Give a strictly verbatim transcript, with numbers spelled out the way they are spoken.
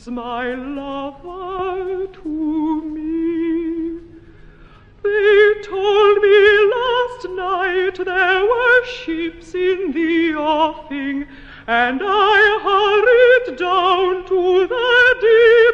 gives my lover to me. They told me last night there were ships in the offing, and I hurried down to the deep